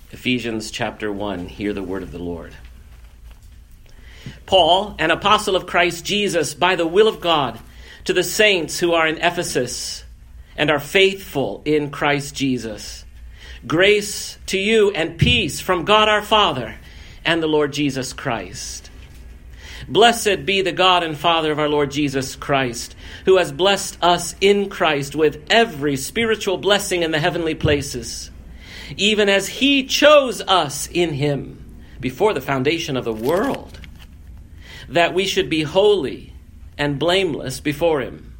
Ephesians chapter 1, hear the word of the Lord. Paul, an apostle of Christ Jesus, by the will of God, to the saints who are in Ephesus and are faithful in Christ Jesus. Grace to you and peace from God our Father and the Lord Jesus Christ. Blessed be the God and Father of our Lord Jesus Christ, who has blessed us in Christ with every spiritual blessing in the heavenly places, even as he chose us in him before the foundation of the world, that we should be holy and blameless before him.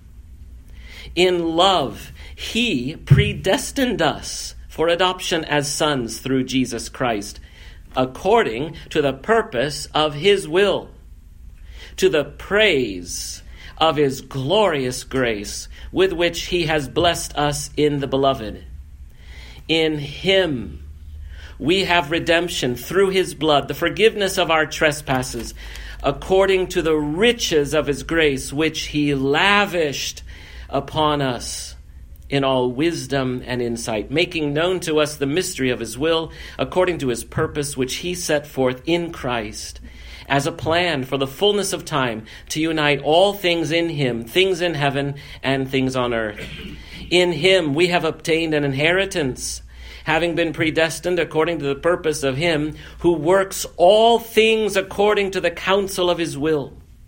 In love, he predestined us for adoption as sons through Jesus Christ, according to the purpose of his will, to the praise of his glorious grace, with which he has blessed us in the beloved. In him we have redemption through his blood, the forgiveness of our trespasses, according to the riches of his grace, which he lavished upon us in all wisdom and insight, making known to us the mystery of his will, according to his purpose, which he set forth in Christ, as a plan for the fullness of time, to unite all things in him, things in heaven and things on earth. In him we have obtained an inheritance, having been predestined according to the purpose of him who works all things according to the counsel of his will,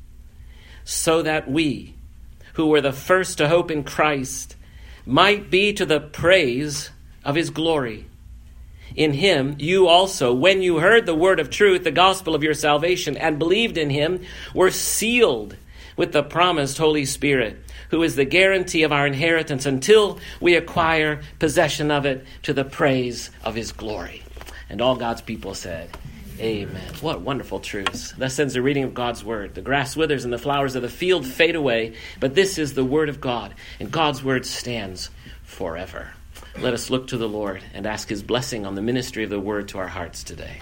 so that we, who were the first to hope in Christ, might be to the praise of his glory. In him you also, when you heard the word of truth, the gospel of your salvation, and believed in him, were sealed with the promised Holy Spirit, who is the guarantee of our inheritance until we acquire possession of it, to the praise of his glory. And all God's people said, amen. What wonderful truths. Thus ends the reading of God's word. The grass withers and the flowers of the field fade away, but this is the word of God, and God's word stands forever. Let us look to the Lord and ask his blessing on the ministry of the word to our hearts today.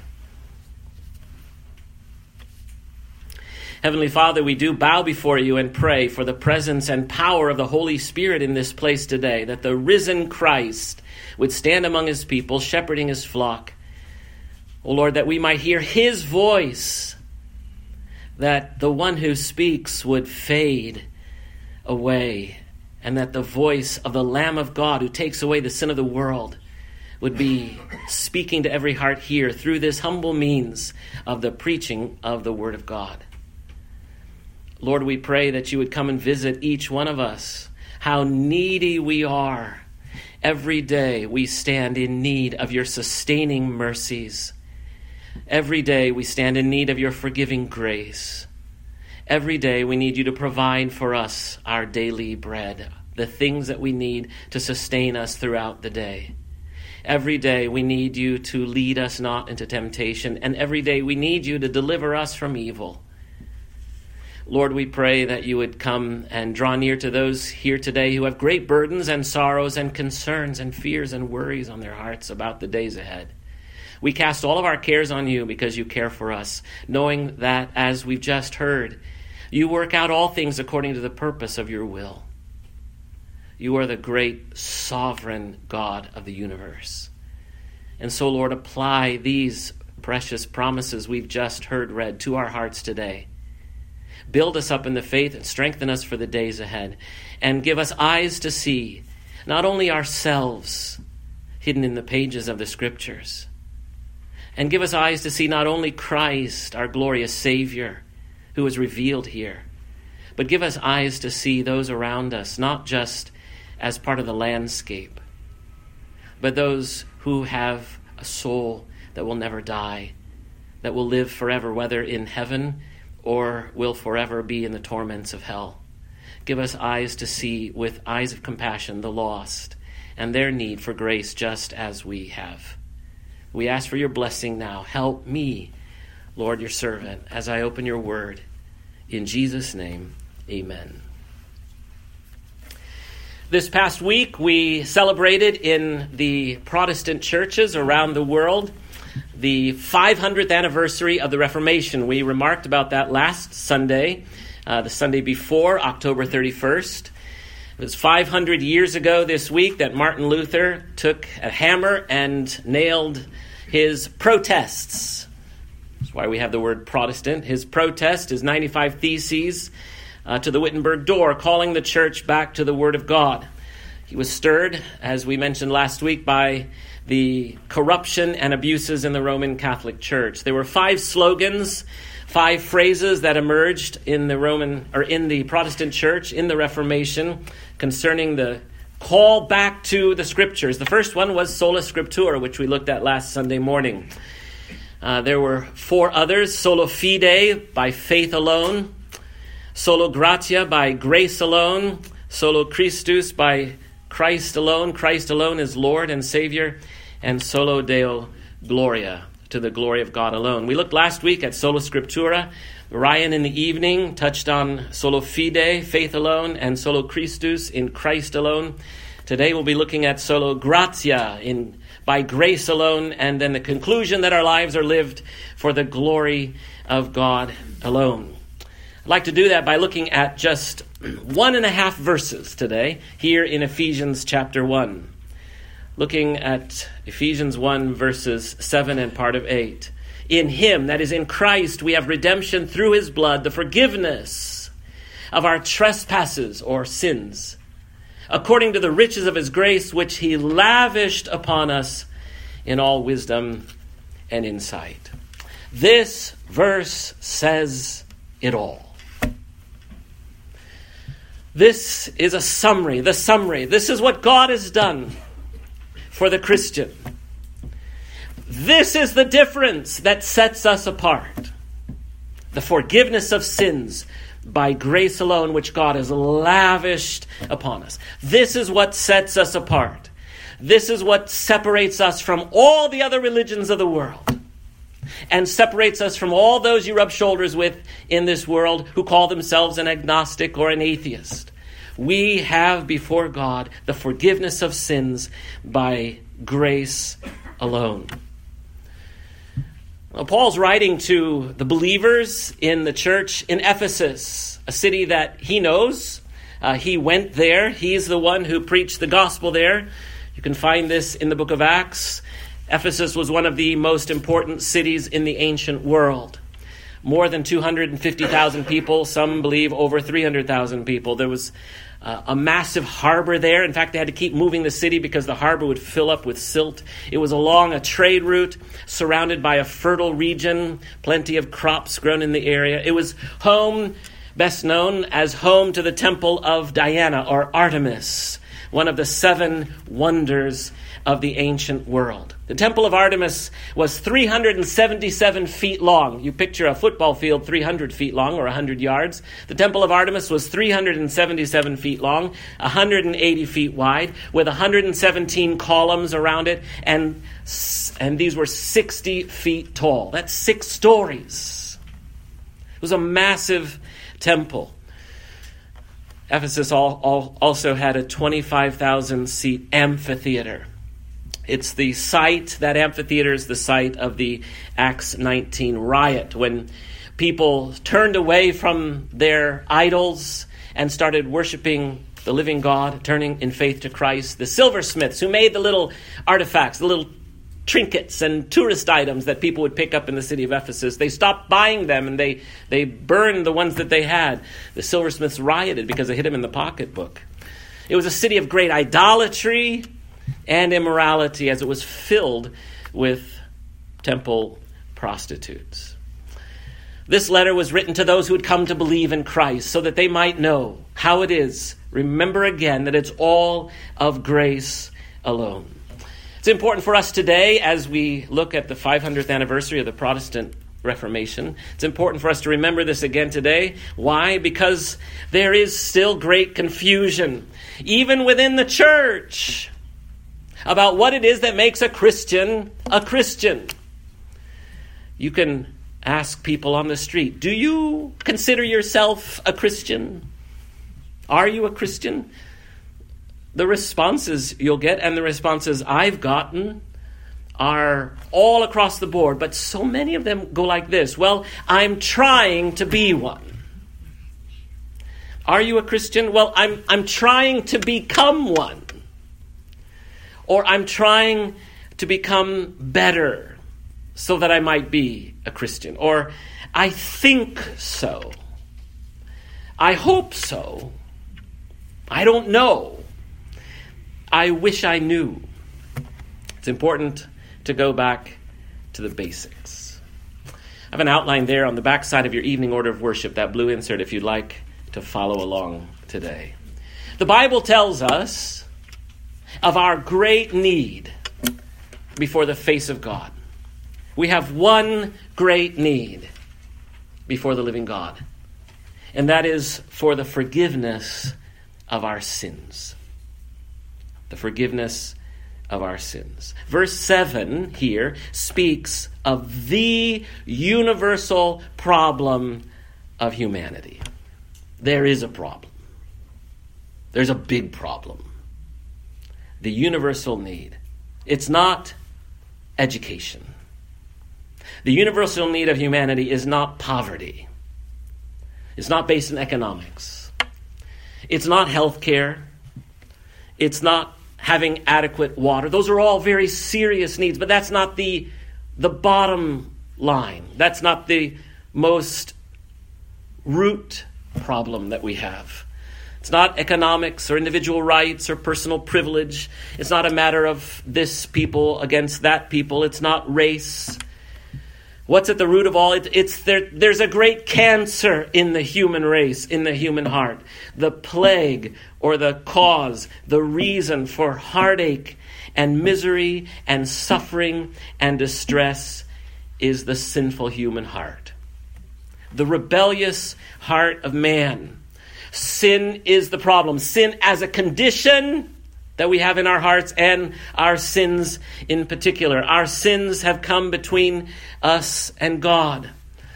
Heavenly Father, we do bow before you and pray for the presence and power of the Holy Spirit in this place today, that the risen Christ would stand among his people, shepherding his flock. O Lord, that we might hear his voice, that the one who speaks would fade away, and that the voice of the Lamb of God who takes away the sin of the world would be speaking to every heart here through this humble means of the preaching of the Word of God. Lord, we pray that you would come and visit each one of us. How needy we are. Every day we stand in need of your sustaining mercies. Every day we stand in need of your forgiving grace. Every day we need you to provide for us our daily bread, the things that we need to sustain us throughout the day. Every day we need you to lead us not into temptation, and every day we need you to deliver us from evil. Lord, we pray that you would come and draw near to those here today who have great burdens and sorrows and concerns and fears and worries on their hearts about the days ahead. We cast all of our cares on you because you care for us, knowing that, as we've just heard, you work out all things according to the purpose of your will. You are the great sovereign God of the universe. And so, Lord, apply these precious promises we've just heard read to our hearts today. Build us up in the faith and strengthen us for the days ahead. And give us eyes to see not only ourselves hidden in the pages of the Scriptures, and give us eyes to see not only Christ, our glorious Savior, who is revealed here, but give us eyes to see those around us, not just as part of the landscape, but those who have a soul that will never die, that will live forever, whether in heaven or will forever be in the torments of hell. Give us eyes to see with eyes of compassion the lost and their need for grace just as we have. We ask for your blessing now. Help me, Lord, your servant, as I open your word. In Jesus' name, amen. This past week, we celebrated in the Protestant churches around the world the 500th anniversary of the Reformation. We remarked about that last Sunday, the Sunday before, October 31st. It was 500 years ago this week that Martin Luther took a hammer and nailed his protests. That's why we have the word Protestant. His protest, his 95 Theses, to the Wittenberg door, calling the church back to the Word of God. He was stirred, as we mentioned last week, by the corruption and abuses in the Roman Catholic Church. There were 5 slogans, 5 phrases that emerged in the Protestant Church in the Reformation concerning the call back to the Scriptures. The first one was Sola Scriptura, which we looked at last Sunday morning. There were 4 others: Solo Fide, by faith alone; Solo Gratia, by grace alone; Solo Christus, by Christ alone is Lord and Savior; and Solo Deo Gloria, to the glory of God alone. We looked last week at Sola Scriptura. Ryan in the evening touched on Solo Fide, faith alone, and Solo Christus, in Christ alone. Today we'll be looking at Solo Gratia, by grace alone, and then the conclusion that our lives are lived for the glory of God alone. I'd like to do that by looking at just 1.5 verses today here in Ephesians chapter 1. Looking at Ephesians 1 verses 7 and part of 8. In him, that is in Christ, we have redemption through his blood, the forgiveness of our trespasses or sins, according to the riches of his grace, which he lavished upon us in all wisdom and insight. This verse says it all. This is a summary, the summary. This is what God has done for the Christian. This is the difference that sets us apart. The forgiveness of sins by grace alone, which God has lavished upon us. This is what sets us apart. This is what separates us from all the other religions of the world, and separates us from all those you rub shoulders with in this world who call themselves an agnostic or an atheist. We have before God the forgiveness of sins by grace alone. Well, Paul's writing to the believers in the church in Ephesus, a city that he knows. He went there. He's the one who preached the gospel there. You can find this in the book of Acts. Ephesus was one of the most important cities in the ancient world. More than 250,000 people, some believe over 300,000 people. There was a massive harbor there. In fact, they had to keep moving the city because the harbor would fill up with silt. It was along a trade route, surrounded by a fertile region, plenty of crops grown in the area. It was home, best known as home to the temple of Diana, or Artemis, one of the 7 wonders of the ancient world. The temple of Artemis was 377 feet long. You picture a football field 300 feet long, or 100 yards. The temple of Artemis was 377 feet long, 180 feet wide, with 117 columns around it, and these were 60 feet tall. That's 6 stories. It was a massive temple. Ephesus also had a 25,000-seat amphitheater. It's the site, that amphitheater is the site of the Acts 19 riot, when people turned away from their idols and started worshiping the living God, turning in faith to Christ. The silversmiths who made the little artifacts, the little trinkets and tourist items that people would pick up in the city of Ephesus, they stopped buying them, and they burned the ones that they had. The silversmiths rioted because they hid them in the pocketbook. It was a city of great idolatry and immorality, as it was filled with temple prostitutes. This letter was written to those who had come to believe in Christ, so that they might know how it is. Remember again that it's all of grace alone. It's important for us today, as we look at the 500th anniversary of the Protestant Reformation. It's important for us to remember this again today. Why? Because there is still great confusion, even within the church, about what it is that makes a Christian a Christian. You can ask people on the street, do you consider yourself a Christian? Are you a Christian? The responses you'll get, and the responses I've gotten, are all across the board, but so many of them go like this: well, I'm trying to be one. Are you a Christian? Well, I'm trying to become one. Or I'm trying to become better so that I might be a Christian. Or I think so. I hope so. I don't know. I wish I knew. It's important to go back to the basics. I have an outline there on the back side of your evening order of worship, that blue insert, if you'd like to follow along today. The Bible tells us of our great need before the face of God. We have one great need before the living God, and that is for the forgiveness of our sins. The forgiveness of our sins. Verse 7 here speaks of the universal problem of humanity. There is a problem. There's a big problem. The universal need. It's not education. The universal need of humanity is not poverty. It's not based in economics. It's not health care. It's not having adequate water. Those are all very serious needs, but that's not the bottom line. That's not the most root problem that we have. It's not economics or individual rights or personal privilege. It's not a matter of this people against that people. It's not race. What's at the root of all? There's a great cancer in the human race, in the human heart. The plague or the cause, the reason for heartache and misery and suffering and distress is the sinful human heart. The rebellious heart of man. Sin is the problem. Sin as a condition that we have in our hearts, and our sins in particular. Our sins have come between us and God.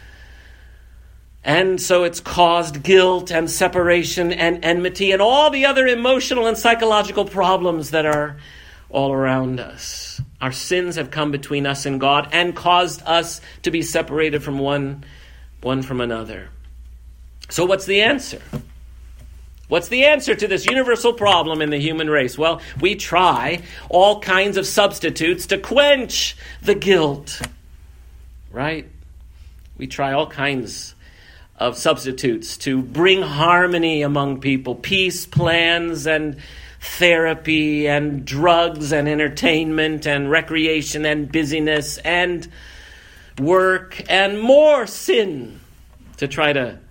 And so it's caused guilt and separation and enmity and all the other emotional and psychological problems that are all around us. Our sins have come between us and God and caused us to be separated from one from another. So what's the answer? What's the answer to this universal problem in the human race? Well, we try all kinds of substitutes to quench the guilt, right? We try all kinds of substitutes to bring harmony among people, peace plans and therapy and drugs and entertainment and recreation and busyness and work and more sin to try to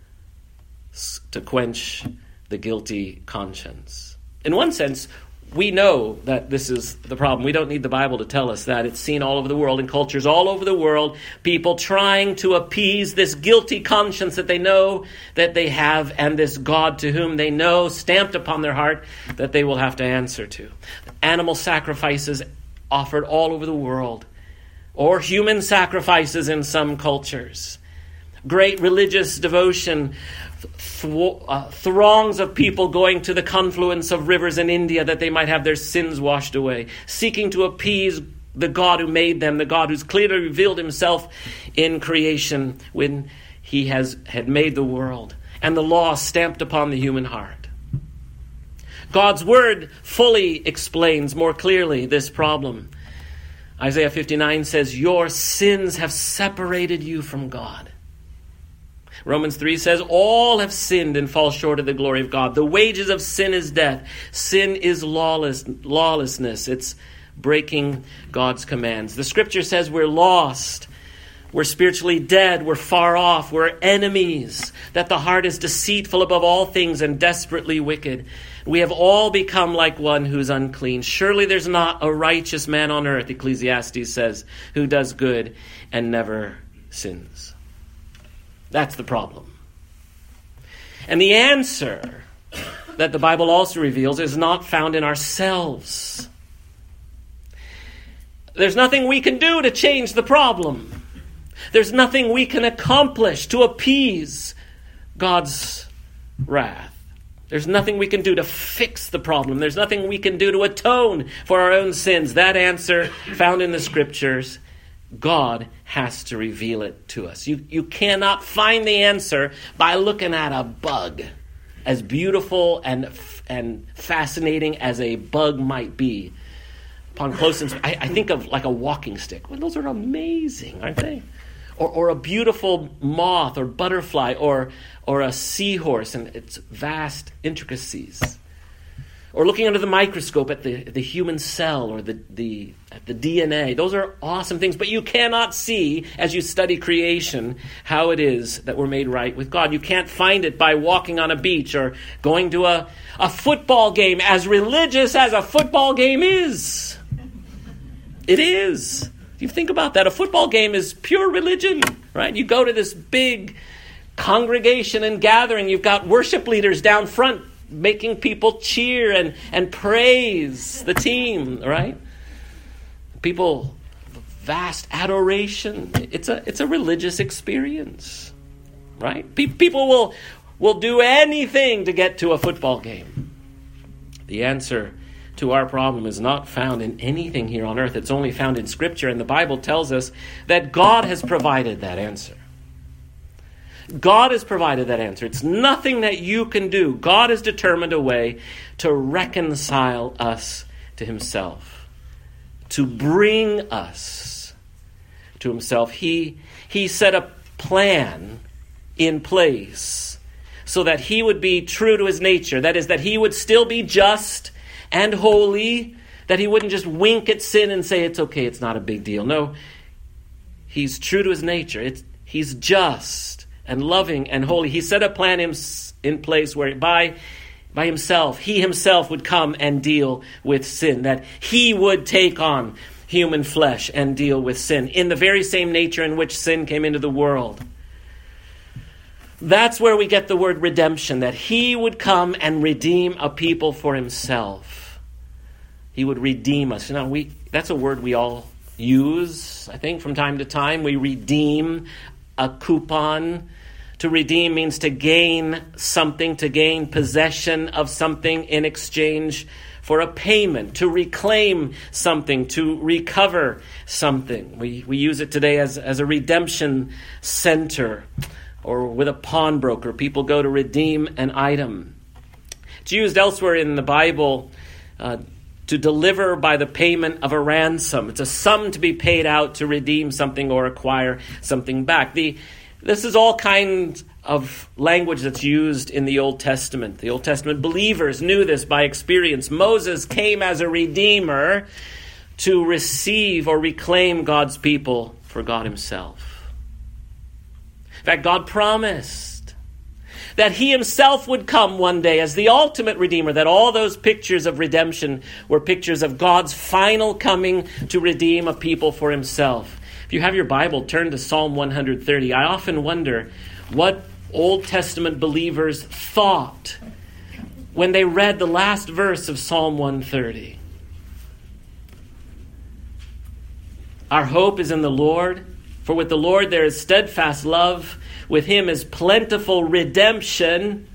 quench the guilty conscience. In one sense, we know that this is the problem. We don't need the Bible to tell us that. It's seen all over the world, in cultures all over the world, people trying to appease this guilty conscience that they know that they have, and this God to whom they know, stamped upon their heart, that they will have to answer to. Animal sacrifices offered all over the world, or human sacrifices in some cultures. Great religious devotion, throngs of people going to the confluence of rivers in India that they might have their sins washed away, seeking to appease the God who made them, the God who's clearly revealed himself in creation when he had made the world, and the law stamped upon the human heart. God's word fully explains more clearly this problem. Isaiah 59 says, "Your sins have separated you from God." Romans 3 says, all have sinned and fall short of the glory of God. The wages of sin is death. Sin is lawlessness. It's breaking God's commands. The scripture says we're lost. We're spiritually dead. We're far off. We're enemies. That the heart is deceitful above all things and desperately wicked. We have all become like one who's unclean. Surely there's not a righteous man on earth, Ecclesiastes says, who does good and never sins. That's the problem. And the answer that the Bible also reveals is not found in ourselves. There's nothing we can do to change the problem. There's nothing we can accomplish to appease God's wrath. There's nothing we can do to fix the problem. There's nothing we can do to atone for our own sins. That answer found in the scriptures. God has to reveal it to us. You cannot find the answer by looking at a bug. as beautiful and fascinating as a bug might be, upon close inspection, I think of like a walking stick. Well, those are amazing, aren't they? Or a beautiful moth or butterfly or a seahorse and its vast intricacies. Or looking under the microscope at the human cell or at the DNA. Those are awesome things, but you cannot see, as you study creation, how it is that we're made right with God. You can't find it by walking on a beach or going to a football game, as religious as a football game is. It is. You think about that. A football game is pure religion, right? You go to this big congregation and gathering. You've got worship leaders down front making people cheer and praise the team, right? People, vast adoration. It's a religious experience, right? People will do anything to get to a football game. The answer to our problem is not found in anything here on earth. It's only found in Scripture, and the Bible tells us that God has provided that answer. God has provided that answer. It's nothing that you can do. God has determined a way to reconcile us to himself, to bring us to himself. He set a plan in place so that he would be true to his nature. That is, that he would still be just and holy, that he wouldn't just wink at sin and say, it's okay, it's not a big deal. No, he's true to his nature. He's just and loving and holy. He set a plan in place where by himself, he himself would come and deal with sin, that he would take on human flesh and deal with sin in the very same nature in which sin came into the world. That's where we get the word redemption, that he would come and redeem a people for himself. He would redeem us. That's a word we all use, I think, from time to time. We redeem a coupon. To redeem means to gain something, to gain possession of something in exchange for a payment, to reclaim something, to recover something. We use it today as a redemption center, or with a pawnbroker. People go to redeem an item. It's used elsewhere in the Bible to deliver by the payment of a ransom. It's a sum to be paid out to redeem something or acquire something back. This is all kinds of language that's used in the Old Testament. The Old Testament believers knew this by experience. Moses came as a redeemer to receive or reclaim God's people for God himself. In fact, God promised that he himself would come one day as the ultimate redeemer, that all those pictures of redemption were pictures of God's final coming to redeem a people for himself. If you have your Bible, turn to Psalm 130. I often wonder what Old Testament believers thought when they read the last verse of Psalm 130. Our hope is in the Lord, for with the Lord there is steadfast love. With him is plentiful redemption.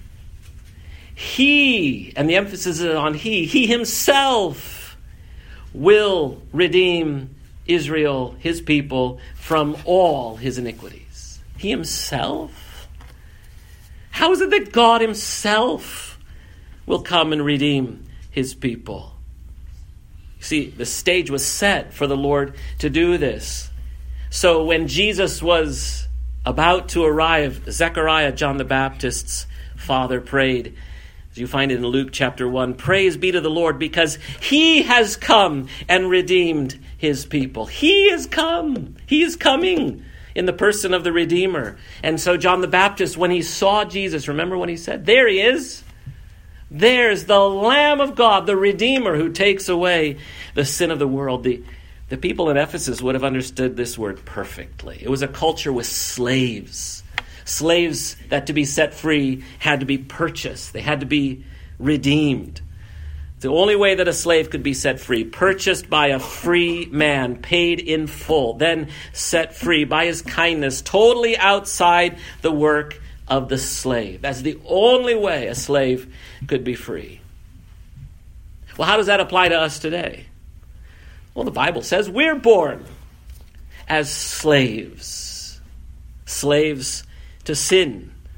He, and the emphasis is on he himself will redeem Israel, his people, from all his iniquities. He himself? How is it that God himself will come and redeem his people? You see, the stage was set for the Lord to do this. So when Jesus was about to arrive, Zechariah, John the Baptist's father, prayed, as you find it in Luke chapter 1, praise be to the Lord, because he has come and redeemed his people. He has come. He is coming in the person of the Redeemer. And so John the Baptist, when he saw Jesus, remember what he said? There he is. There's the Lamb of God, the Redeemer, who takes away the sin of the world. The people in Ephesus would have understood this word perfectly. It was a culture with slaves. Slaves that to be set free had to be purchased. They had to be redeemed. The only way that a slave could be set free, purchased by a free man, paid in full, then set free by his kindness, totally outside the work of the slave. That's the only way a slave could be free. Well, how does that apply to us today? Well, the Bible says we're born as slaves. Slaves to sin,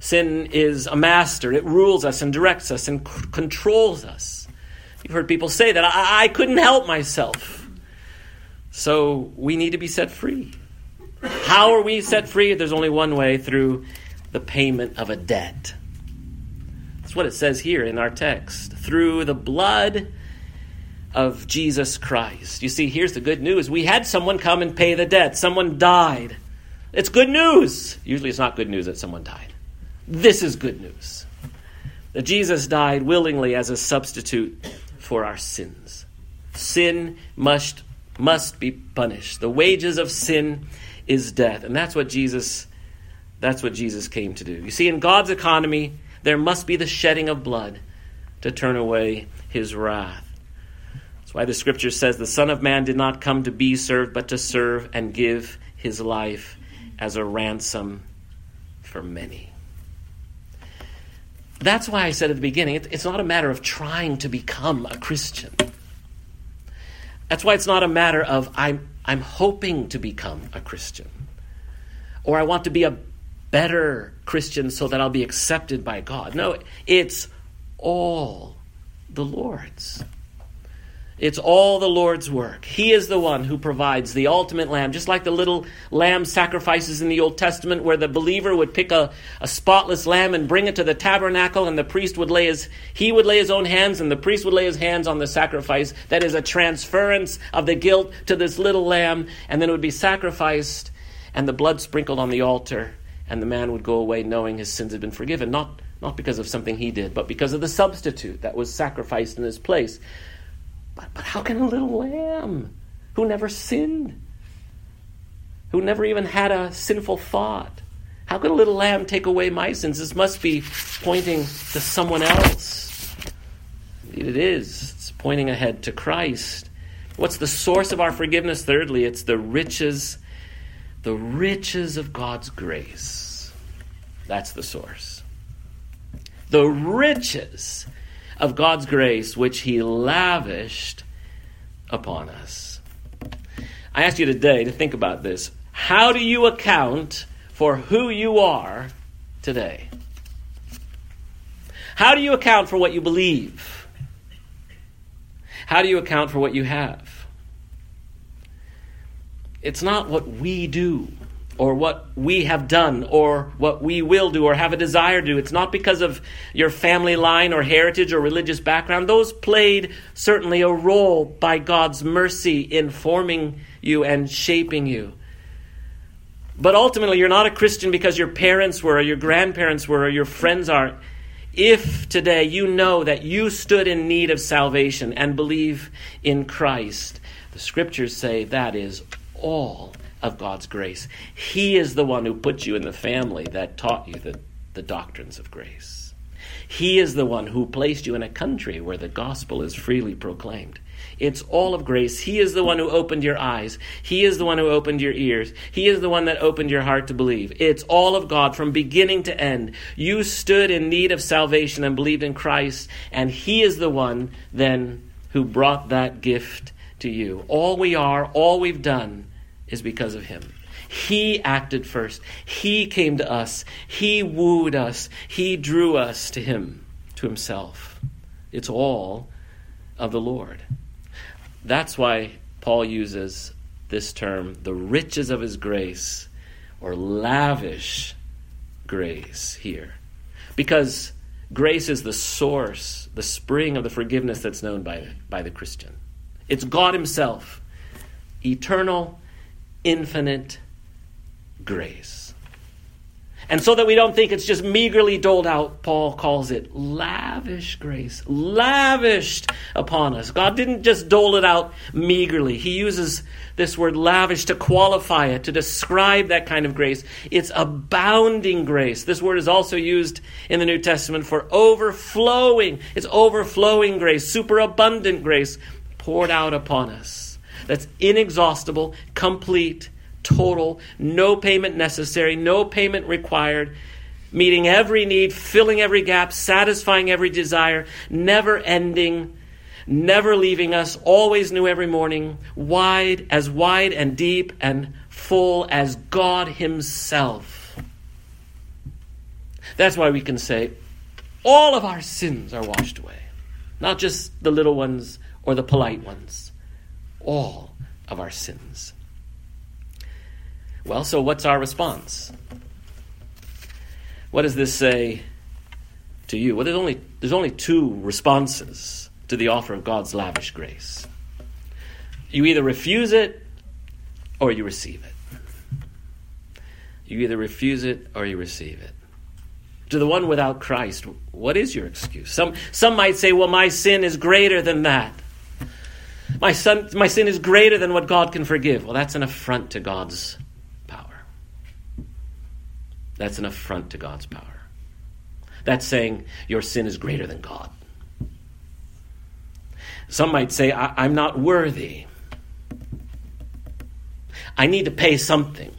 Sin is a master. It rules us and directs us and controls us. You've heard people say that I couldn't help myself. So we need to be set free. How are we set free? There's only one way, through the payment of a debt. That's what it says here in our text. Through the blood of Jesus Christ. You see, here's the good news. We had someone come and pay the debt. Someone died. It's good news. Usually it's not good news that someone died. This is good news. That Jesus died willingly as a substitute for our sins. Sin must be punished. The wages of sin is death. And that's what Jesus came to do. You see, in God's economy, there must be the shedding of blood to turn away his wrath. That's why the scripture says the Son of Man did not come to be served, but to serve and give his life as a ransom for many. That's why I said at the beginning, it's not a matter of trying to become a Christian. That's why it's not a matter of I'm hoping to become a Christian, or I want to be a better Christian so that I'll be accepted by God. No, it's all the Lord's. It's all the Lord's work. He is the one who provides the ultimate lamb, just like the little lamb sacrifices in the Old Testament, where the believer would pick a spotless lamb and bring it to the tabernacle, and the priest would lay his own hands, and the priest would lay his hands on the sacrifice. That is a transference of the guilt to this little lamb, and then it would be sacrificed, and the blood sprinkled on the altar, and the man would go away knowing his sins had been forgiven, not because of something he did, but because of the substitute that was sacrificed in his place. But how can a little lamb who never sinned, who never even had a sinful thought, how can a little lamb take away my sins? This must be pointing to someone else. Indeed it is. It's pointing ahead to Christ. What's the source of our forgiveness? Thirdly, it's the riches of God's grace. That's the source. The riches of God's grace, which he lavished upon us. I ask you today to think about this. How do you account for who you are today? How do you account for what you believe? How do you account for what you have? It's not what we do, or what we have done, or what we will do, or have a desire to do. It's not because of your family line or heritage or religious background. Those played certainly a role by God's mercy in forming you and shaping you. But ultimately, you're not a Christian because your parents were, or your grandparents were, or your friends are. If today you know that you stood in need of salvation and believe in Christ, the scriptures say that is all of God's grace. He is the one who put you in the family that taught you the doctrines of grace. He is the one who placed you in a country where the gospel is freely proclaimed. It's all of grace. He is the one who opened your eyes. He is the one who opened your ears. He is the one that opened your heart to believe. It's all of God from beginning to end. You stood in need of salvation and believed in Christ, and he is the one then who brought that gift to you. All we are, all we've done, is because of him. He acted first. He came to us. He wooed us. He drew us to him, to himself. It's all of the Lord. That's why Paul uses this term, the riches of his grace, or lavish grace here. Because grace is the source, the spring of the forgiveness that's known by the Christian. It's God himself, eternal, infinite grace. And so that we don't think it's just meagerly doled out, Paul calls it lavish grace, lavished upon us. God didn't just dole it out meagerly. He uses this word lavish to qualify it, to describe that kind of grace. It's abounding grace. This word is also used in the New Testament for overflowing. It's overflowing grace, superabundant grace poured out upon us. That's inexhaustible, complete, total, no payment necessary, no payment required, meeting every need, filling every gap, satisfying every desire, never ending, never leaving us, always new every morning, wide and deep and full as God himself. That's why we can say all of our sins are washed away. Not just the little ones or the polite ones. All of our sins. Well, so what's our response? What does this say to you? Well, there's only two responses to the offer of God's lavish grace. You either refuse it or you receive it. You either refuse it or you receive it. To the one without Christ, what is your excuse? Some might say, well, my sin is greater than that. My sin is greater than what God can forgive. Well, that's an affront to God's power. That's an affront to God's power. That's saying your sin is greater than God. Some might say, I'm not worthy. I need to pay something.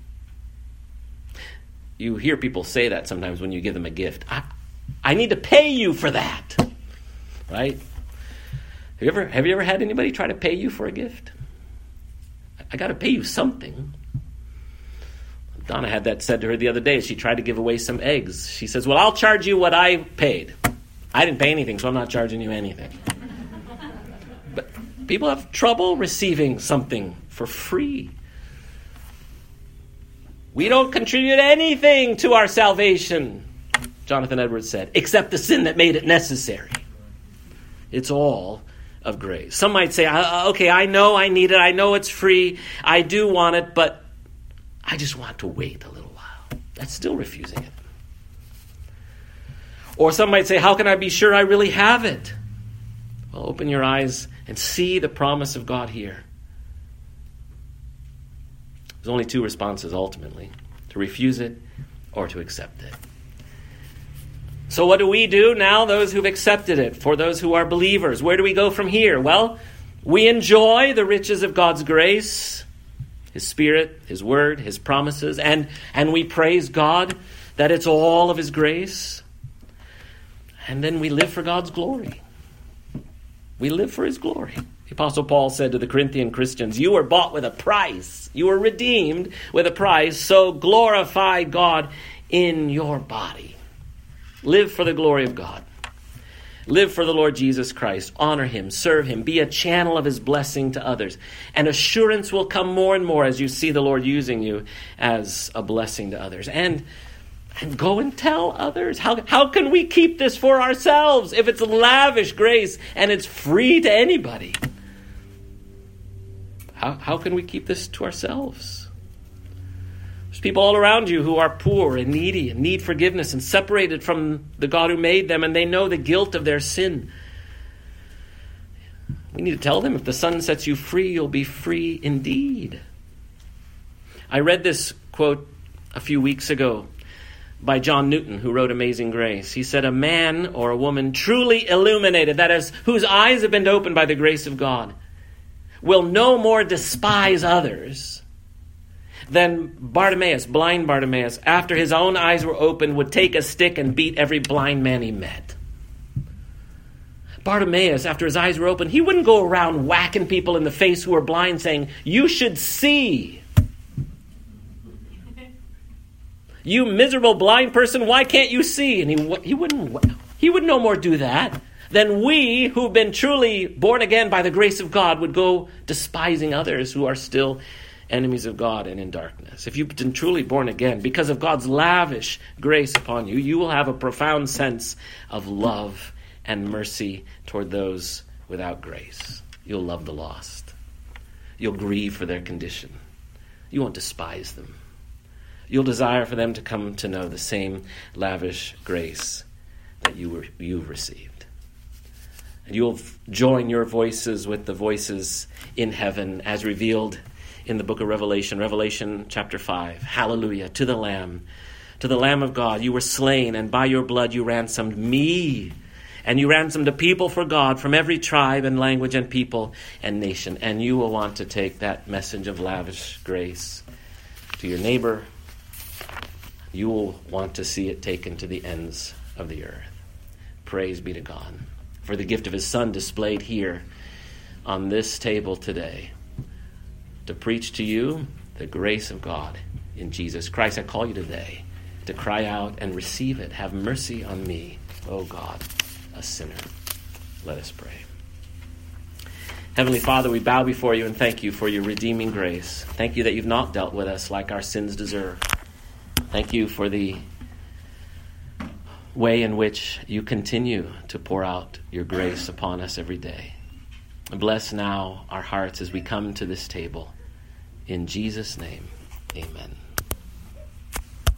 You hear people say that sometimes when you give them a gift. I need to pay you for that. Right? Have you ever had anybody try to pay you for a gift? I got to pay you something. Donna had that said to her the other day. She tried to give away some eggs. She says, well, I'll charge you what I paid. I didn't pay anything, so I'm not charging you anything. But people have trouble receiving something for free. We don't contribute anything to our salvation, Jonathan Edwards said, except the sin that made it necessary. It's all of grace. Some might say, okay, I know I need it. I know it's free. I do want it, but I just want to wait a little while. That's still refusing it. Or some might say, how can I be sure I really have it? Well, open your eyes and see the promise of God here. There's only two responses ultimately, to refuse it or to accept it. So what do we do now, those who've accepted it, for those who are believers? Where do we go from here? Well, we enjoy the riches of God's grace, His Spirit, His Word, His promises, and we praise God that it's all of His grace. And then we live for God's glory. We live for His glory. The Apostle Paul said to the Corinthian Christians, you were bought with a price. You were redeemed with a price. So glorify God in your body. Live for the glory of God. Live for the Lord Jesus Christ. Honor Him. Serve Him. Be a channel of His blessing to others. And assurance will come more and more as you see the Lord using you as a blessing to others. And go and tell others. How can we keep this for ourselves if it's lavish grace and it's free to anybody? How can we keep this to ourselves? There's people all around you who are poor and needy and need forgiveness and separated from the God who made them, and they know the guilt of their sin. We need to tell them, if the Son sets you free, you'll be free indeed. I read this quote a few weeks ago by John Newton, who wrote Amazing Grace. He said, a man or a woman truly illuminated, that is, whose eyes have been opened by the grace of God, will no more despise others than Bartimaeus, blind Bartimaeus, after his own eyes were opened, would take a stick and beat every blind man he met. Bartimaeus, after his eyes were opened, he wouldn't go around whacking people in the face who were blind, saying, you should see. You miserable blind person, why can't you see? And he would no more do that than we who've been truly born again by the grace of God would go despising others who are still enemies of God and in darkness. If you've been truly born again, because of God's lavish grace upon you, you will have a profound sense of love and mercy toward those without grace. You'll love the lost. You'll grieve for their condition. You won't despise them. You'll desire for them to come to know the same lavish grace that you've received. And you'll join your voices with the voices in heaven as revealed in the book of Revelation, Revelation chapter 5. Hallelujah, to the Lamb of God. You were slain, and by your blood you ransomed me. And you ransomed a people for God from every tribe and language and people and nation. And you will want to take that message of lavish grace to your neighbor. You will want to see it taken to the ends of the earth. Praise be to God for the gift of his Son displayed here on this table today to preach to you the grace of God in Jesus Christ. I call you today to cry out and receive it. Have mercy on me, O God, a sinner. Let us pray. Heavenly Father, we bow before you and thank you for your redeeming grace. Thank you that you've not dealt with us like our sins deserve. Thank you for the way in which you continue to pour out your grace upon us every day. Bless now our hearts as we come to this table. In Jesus' name, amen.